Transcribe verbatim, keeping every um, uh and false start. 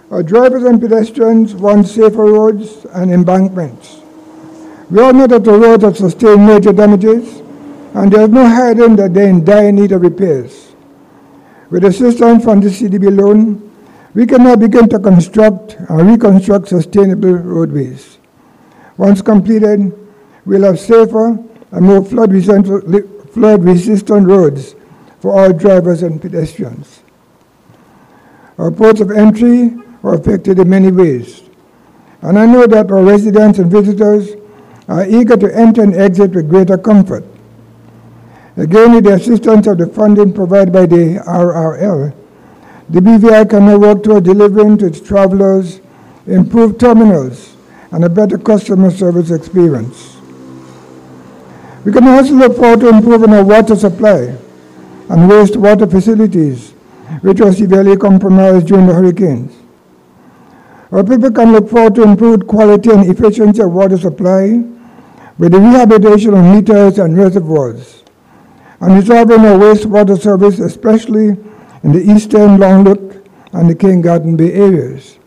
Our drivers and pedestrians want safer roads and embankments. We all know that the roads have sustained major damages, and there is no hiding that they are in dire need of repairs. With assistance from the C D B loan, we can now begin to construct and reconstruct sustainable roadways. Once completed, we'll have safer and more flood-resistant flood-resistant roads for all drivers and pedestrians. Our ports of entry are affected in many ways, and I know that our residents and visitors are eager to enter and exit with greater comfort. Again, with the assistance of the funding provided by the R R L, the B V I can now work toward delivering to its travelers improved terminals and a better customer service experience. We can also look forward to improving our water supply and wastewater facilities, which were severely compromised during the hurricanes. Our people can look forward to improved quality and efficiency of water supply with the rehabilitation of meters and reservoirs, and resolving our wastewater service, especially in the eastern Longlook and the King Garden Bay areas.